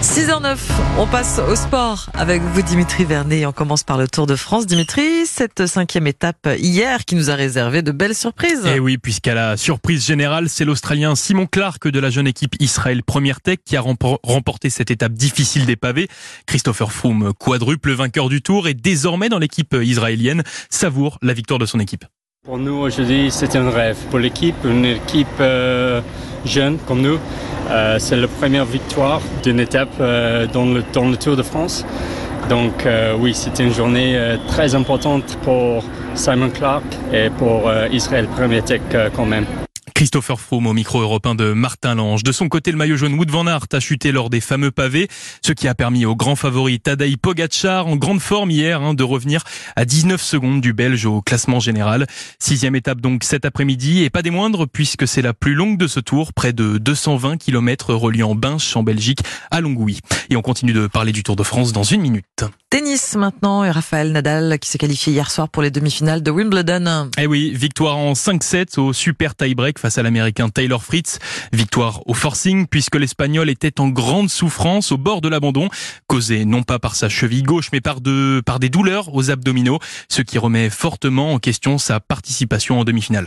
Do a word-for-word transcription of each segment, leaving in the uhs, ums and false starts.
six heures zéro neuf, on passe au sport avec vous Dimitri Vernet et on commence par le Tour de France. Dimitri, cette cinquième étape hier qui nous a réservé de belles surprises. Et oui, puisqu'à la surprise générale, c'est l'Australien Simon Clarke de la jeune équipe Israel Premier Tech qui a remporté cette étape difficile des pavés. Christopher Froome, quadruple vainqueur du Tour et désormais dans l'équipe israélienne, savoure la victoire de son équipe. Pour nous aujourd'hui, c'est un rêve. Pour l'équipe, une équipe euh, jeune comme nous, euh, c'est la première victoire d'une étape euh, dans, le, dans le Tour de France. Donc euh, oui, c'était une journée euh, très importante pour Simon Clarke et pour euh, Israel Premier Tech euh, quand même. Christopher Froome au micro européen de Martin Lange. De son côté, le maillot jaune Wout van Aert a chuté lors des fameux pavés, ce qui a permis au grand favori Tadej Pogačar, en grande forme hier, hein, de revenir à dix-neuf secondes du Belge au classement général. Sixième étape donc cet après-midi, et pas des moindres puisque c'est la plus longue de ce tour, près de deux cent vingt kilomètres reliant Binche en Belgique à Longwy. Et on continue de parler du Tour de France dans une minute. Tennis maintenant, et Rafael Nadal qui s'est qualifié hier soir pour les demi-finales de Wimbledon. Eh oui, victoire en cinq sept au super tie-break face à l'américain Taylor Fritz. Victoire au forcing puisque l'espagnol était en grande souffrance au bord de l'abandon, causée non pas par sa cheville gauche mais par, de, par des douleurs aux abdominaux, ce qui remet fortement en question sa participation en demi-finale.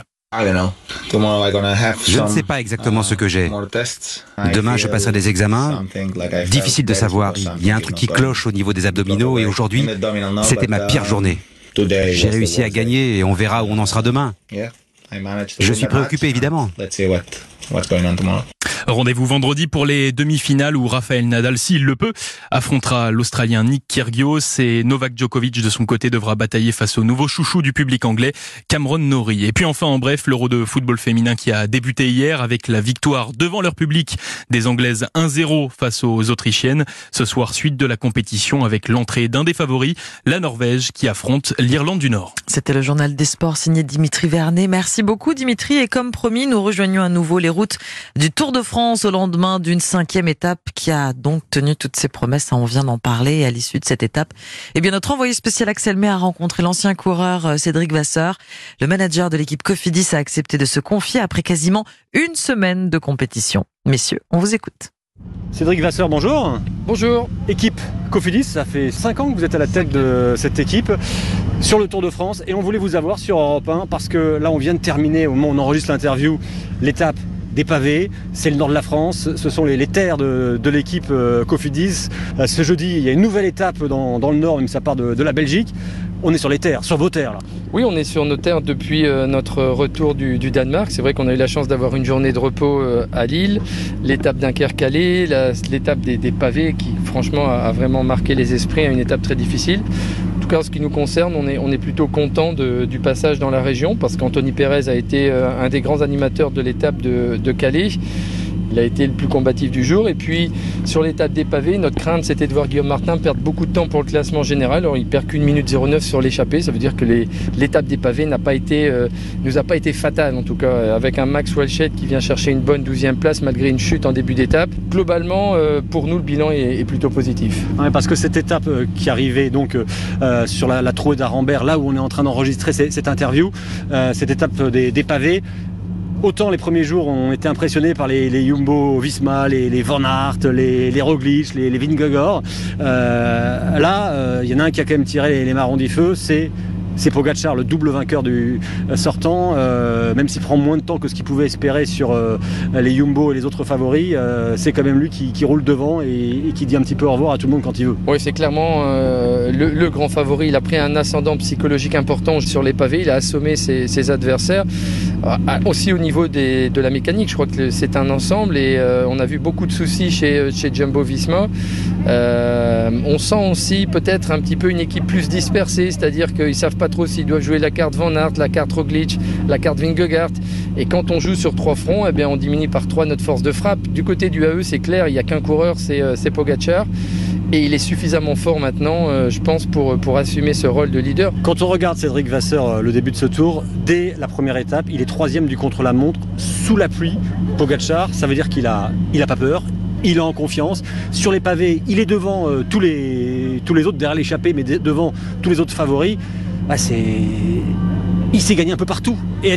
Je ne sais pas exactement ce que j'ai. Demain, je passerai des examens. Difficile de savoir. Il y a un truc qui cloche au niveau des abdominaux et aujourd'hui, c'était ma pire journée. J'ai réussi à gagner et on verra où on en sera demain. Je suis préoccupé, évidemment. Rendez-vous vendredi pour les demi-finales où Rafael Nadal, s'il le peut, affrontera l'Australien Nick Kyrgios et Novak Djokovic de son côté devra batailler face au nouveau chouchou du public anglais, Cameron Norrie. Et puis enfin en bref, l'Euro de football féminin qui a débuté hier avec la victoire devant leur public des Anglaises un zéro face aux Autrichiennes. Ce soir, suite de la compétition avec l'entrée d'un des favoris, la Norvège qui affronte l'Irlande du Nord. C'était le journal des sports signé Dimitri Vernet. Merci beaucoup Dimitri et comme promis, nous rejoignons à nouveau les routes du Tour de France au lendemain d'une cinquième étape qui a donc tenu toutes ses promesses. On vient d'en parler. Et à l'issue de cette étape, eh bien notre envoyé spécial Axel May a rencontré l'ancien coureur Cédric Vasseur. Le manager de l'équipe Cofidis a accepté de se confier après quasiment une semaine de compétition. Messieurs, on vous écoute. Cédric Vasseur, bonjour. Bonjour. Équipe Cofidis, ça fait cinq ans que vous êtes à la tête de cette équipe sur le Tour de France et on voulait vous avoir sur Europe un parce que là on vient de terminer, au moment où on enregistre l'interview, l'étape des pavés, c'est le nord de la France, ce sont les, les terres de, de l'équipe euh, Cofidis. Euh, ce jeudi, il y a une nouvelle étape dans, dans le nord, même ça part de, de la Belgique. On est sur les terres, sur vos terres là. Oui, on est sur nos terres depuis euh, notre retour du, du Danemark. C'est vrai qu'on a eu la chance d'avoir une journée de repos euh, à Lille, l'étape Dunkerque-Calais, la, l'étape des, des pavés qui franchement a, a vraiment marqué les esprits, une étape très difficile. En tout cas, en ce qui nous concerne, on est, on est plutôt content de, du passage dans la région parce qu'Anthony Pérez a été euh, un des grands animateurs de l'étape de, de Calais. Il a été le plus combatif du jour. Et puis, sur l'étape des pavés, notre crainte, c'était de voir Guillaume Martin perdre beaucoup de temps pour le classement général. Alors, il perd qu'une minute zéro neuf sur l'échappée. Ça veut dire que les, l'étape des pavés n'a pas été, euh, nous a pas été fatale, en tout cas, avec un Max Walscheid qui vient chercher une bonne douzième place malgré une chute en début d'étape. Globalement, euh, pour nous, le bilan est, est plutôt positif. Ouais, parce que cette étape euh, qui arrivait donc euh, sur la, la Trouée d'Arambert, là où on est en train d'enregistrer cette, cette interview, euh, cette étape des, des pavés, autant les premiers jours on était impressionnés par les, les Jumbo Visma, les, les Van Aert, les, les Roglic, les, les Vingegaard. Euh, là, il euh, y en a un qui a quand même tiré les, les marrons du feu, c'est C'est Pogačar, le double vainqueur du sortant, euh, même s'il prend moins de temps que ce qu'il pouvait espérer sur euh, les Jumbo et les autres favoris, euh, c'est quand même lui qui, qui roule devant et, et qui dit un petit peu au revoir à tout le monde quand il veut. Oui, c'est clairement euh, le, le grand favori. Il a pris un ascendant psychologique important sur les pavés, il a assommé ses, ses adversaires. Euh, aussi au niveau des, de la mécanique, je crois que c'est un ensemble et euh, on a vu beaucoup de soucis chez, chez Jumbo Visma. Euh, on sent aussi peut-être un petit peu une équipe plus dispersée, c'est-à-dire qu'ils ne savent pas trop s'ils doivent jouer la carte Van Aert, la carte Roglic, la carte Vingegaard. Et quand on joue sur trois fronts, eh bien on diminue par trois notre force de frappe. Du côté du A E, c'est clair, il n'y a qu'un coureur, c'est, c'est Pogačar. Et il est suffisamment fort maintenant, euh, je pense, pour, pour assumer ce rôle de leader. Quand on regarde Cédric Vasseur, euh, le début de ce tour, dès la première étape, il est troisième du contre-la-montre, sous la pluie. Pogačar, ça veut dire qu'il a, il a pas peur. Il est en confiance. Sur les pavés, il est devant euh, tous, les, tous les autres, derrière l'échappée, mais de, devant tous les autres favoris. Bah, c'est... Il s'est gagné un peu partout. Et être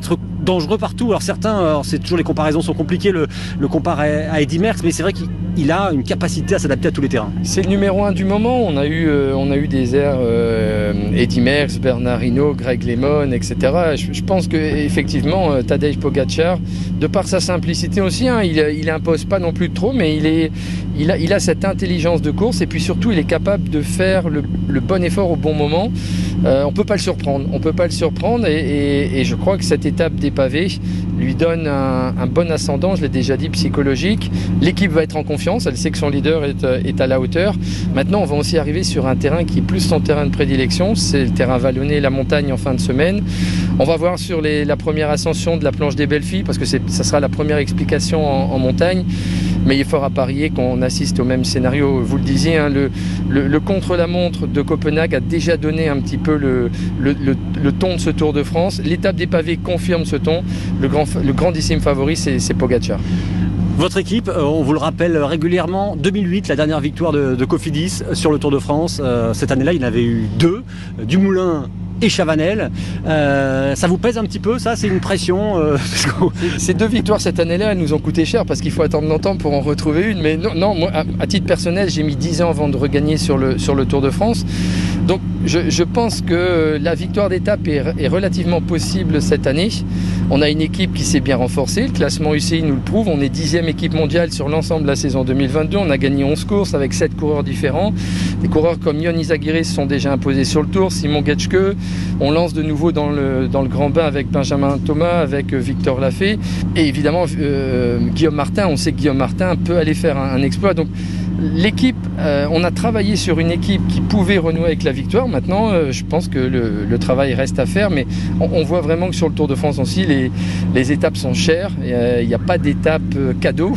dangereux partout. Alors certains, alors c'est toujours les comparaisons sont compliquées, le, le compare à, à Eddy Merckx, mais c'est vrai qu'il a une capacité à s'adapter à tous les terrains. C'est le numéro un du moment. On a eu, euh, on a eu des airs euh, Eddy Merckx, Bernard Hinault, Greg LeMond, et cetera. Je, je pense que effectivement, euh, Tadej Pogačar, de par sa simplicité aussi, hein, il, il impose pas non plus trop, mais il est, il a, il a cette intelligence de course et puis surtout, il est capable de faire le, le bon effort au bon moment. Euh, on peut pas le surprendre. On peut pas le surprendre et, et, et je crois que cette étape des pavés lui donne un, un bon ascendant, je l'ai déjà dit, psychologique. L'équipe va être en confiance, elle sait que son leader est, est à la hauteur. Maintenant, on va aussi arriver sur un terrain qui est plus son terrain de prédilection, c'est le terrain vallonné, la montagne en fin de semaine. On va voir sur les, la première ascension de la planche des Belles Filles, parce que c'est, ça sera la première explication en, en montagne. Mais il est fort à parier qu'on assiste au même scénario. Vous le disiez, hein, le, le, le contre-la-montre de Copenhague a déjà donné un petit peu le, le, le, le ton de ce Tour de France. L'étape des pavés confirme ce ton. Le, grand, le grandissime favori, c'est, c'est Pogačar. Votre équipe, on vous le rappelle régulièrement, deux mille huit, la dernière victoire de, de Cofidis sur le Tour de France. Euh, cette année-là, il en avait eu deux, Dumoulin et Chavanel. Euh, ça vous pèse un petit peu, ça? C'est une pression euh, parce que... Ces deux victoires cette année-là, elles nous ont coûté cher parce qu'il faut attendre longtemps pour en retrouver une. Mais non, non moi, à, à titre personnel, j'ai mis dix ans avant de regagner sur le, sur le Tour de France. Donc je, je pense que la victoire d'étape est, est relativement possible cette année. On a une équipe qui s'est bien renforcée. Le classement U C I nous le prouve. On est dixième équipe mondiale sur l'ensemble de la saison deux mille vingt-deux. On a gagné onze courses avec sept coureurs différents. Des coureurs comme Ion Izagirre se sont déjà imposés sur le Tour. Simon Geschke. On lance de nouveau dans le, dans le grand bain avec Benjamin Thomas, avec Victor Lafay. Et évidemment, euh, Guillaume Martin. On sait que Guillaume Martin peut aller faire un, un exploit. Donc l'équipe, euh, on a travaillé sur une équipe qui pouvait renouer avec la victoire. Maintenant, euh, je pense que le, le travail reste à faire, mais on, on voit vraiment que sur le Tour de France aussi, les, les étapes sont chères. Il euh, n'y a pas d'étape euh, cadeau.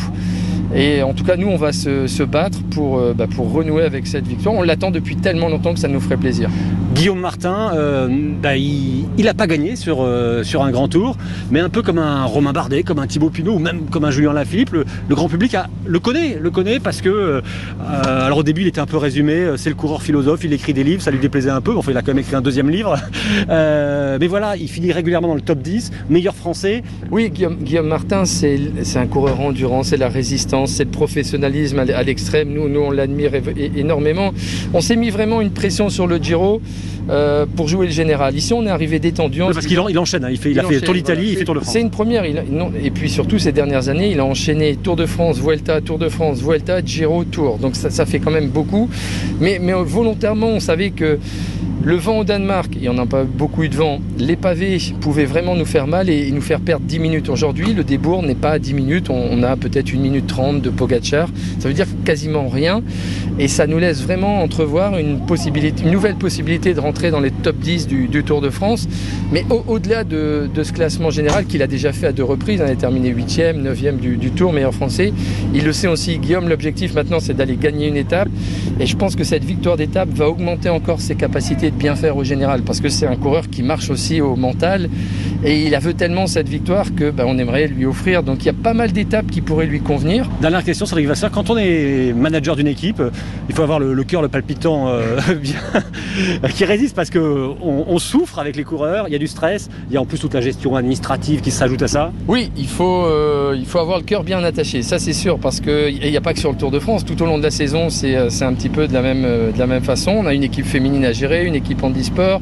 Et en tout cas, nous, on va se, se battre pour, euh, bah, pour renouer avec cette victoire. On l'attend depuis tellement longtemps que ça nous ferait plaisir. Guillaume Martin, euh, bah, il n'a pas gagné sur, euh, sur un grand tour, mais un peu comme un Romain Bardet, comme un Thibaut Pinot ou même comme un Julien Lafilippe, le, le grand public a, le connaît, le connaît parce que, euh, alors au début, il était un peu résumé, c'est le coureur philosophe, il écrit des livres, ça lui déplaisait un peu, enfin il a quand même écrit un deuxième livre, euh, mais voilà, il finit régulièrement dans le top dix, meilleur français. Oui, Guillaume, Guillaume Martin, c'est, c'est un coureur endurant, c'est la résistance, c'est le professionnalisme à l'extrême. Nous, nous on l'admire énormément. On s'est mis vraiment une pression sur le Giro euh, pour jouer le général. Ici, on est arrivé détendu. Oui, parce qu'il en, il enchaîne. Hein. Il, fait, il, il a enchaîne, fait Tour d'Italie, voilà. Il fait Tour de France. C'est une première. Il a, non, et puis surtout, ces dernières années, il a enchaîné Tour de France, Vuelta, Tour de France, Vuelta, Giro, Tour. Donc ça, ça fait quand même beaucoup. Mais, mais volontairement, on savait que le vent au Danemark, il n'y en a pas beaucoup eu de vent, les pavés pouvaient vraiment nous faire mal et nous faire perdre dix minutes. Aujourd'hui, le débours n'est pas à dix minutes, on, on a peut-être une minute trente de Pogačar, ça veut dire quasiment rien et ça nous laisse vraiment entrevoir une, possibilité, une nouvelle possibilité de rentrer dans les top dix du, du Tour de France. Mais au, au-delà de, de ce classement général qu'il a déjà fait à deux reprises, il a terminé huitième, neuvième du, du Tour, meilleur français, il le sait aussi, Guillaume, l'objectif maintenant c'est d'aller gagner une étape et je pense que cette victoire d'étape va augmenter encore ses capacités de bien faire au général parce que c'est un coureur qui marche aussi au mental et il a veut tellement cette victoire que bah, on aimerait lui offrir, donc il y a pas mal d'étapes qui pourraient lui convenir. Dernière question, Cédric Vasseur, quand on est manager d'une équipe, il faut avoir le, le cœur, le palpitant euh, bien, qui résiste parce qu'on on souffre avec les coureurs, il y a du stress, il y a en plus toute la gestion administrative qui s'ajoute à ça. Oui, il faut, euh, il faut avoir le cœur bien attaché, ça c'est sûr, parce qu'il n'y a pas que sur le Tour de France, tout au long de la saison c'est, c'est un petit peu de la, même, de la même façon. On a une équipe féminine à gérer, une équipe handisport,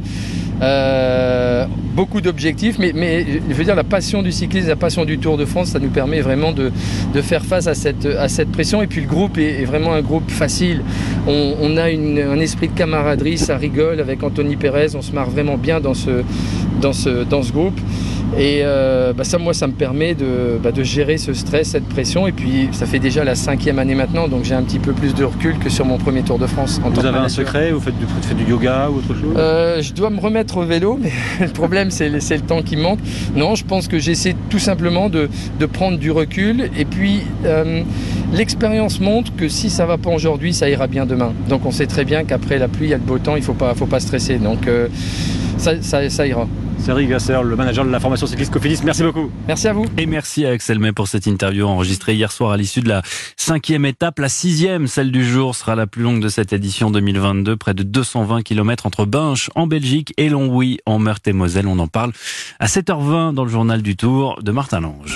euh, beaucoup d'objectifs, mais, mais je veux dire la passion du cyclisme, la passion du Tour de France, ça nous permet vraiment de, de faire face à cette, à cette pression. Et puis le groupe est, est vraiment un groupe facile. On, on a une, un esprit de camaraderie, ça rigole avec Anthony Pérez, on se marre vraiment bien dans ce, dans ce, dans ce groupe. Et euh, bah ça, moi, ça me permet de, bah de gérer ce stress, cette pression. Et puis, ça fait déjà la cinquième année maintenant, donc j'ai un petit peu plus de recul que sur mon premier Tour de France. Vous avez un secret? Vous faites du, vous faites du yoga ou autre chose? euh, Je dois me remettre au vélo, mais le problème, c'est, c'est le temps qui me manque. Non, je pense que j'essaie tout simplement de, de prendre du recul. Et puis, euh, l'expérience montre que si ça ne va pas aujourd'hui, ça ira bien demain. Donc, on sait très bien qu'après la pluie, il y a le beau temps, il ne faut pas, faut pas stresser. Donc, euh, ça, ça, ça ira. Cédric Vasseur, le manager de la formation cycliste Cofidis. Merci beaucoup. Merci à vous. Et merci à Axel May pour cette interview enregistrée hier soir à l'issue de la cinquième étape. La sixième, celle du jour, sera la plus longue de cette édition deux mille vingt-deux. Près de deux cent vingt kilomètres entre Binche en Belgique et Longwy en Meurthe-et-Moselle. On en parle à sept heures vingt dans le journal du Tour de Martin Lange.